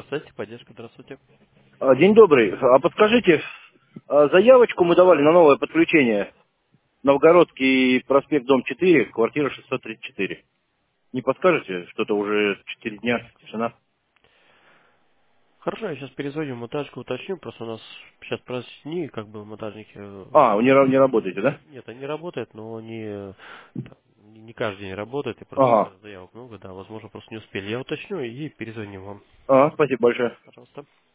Поддержка, здравствуйте. День добрый. А подскажите, заявочку мы давали на новое подключение. Новгородский проспект, дом 4, квартира 634. Не подскажете, что-то уже 4 дня, тишина? Хорошо, я сейчас перезвоню в монтажку, уточню, просто у нас сейчас праздники, монтажники, Вы не работаете, да? нет, они работают, но они не каждый день работают, и просто Ага. заявок много, да, возможно, просто не успели. Я уточню и перезвоню вам. Ага, спасибо большое. Пожалуйста.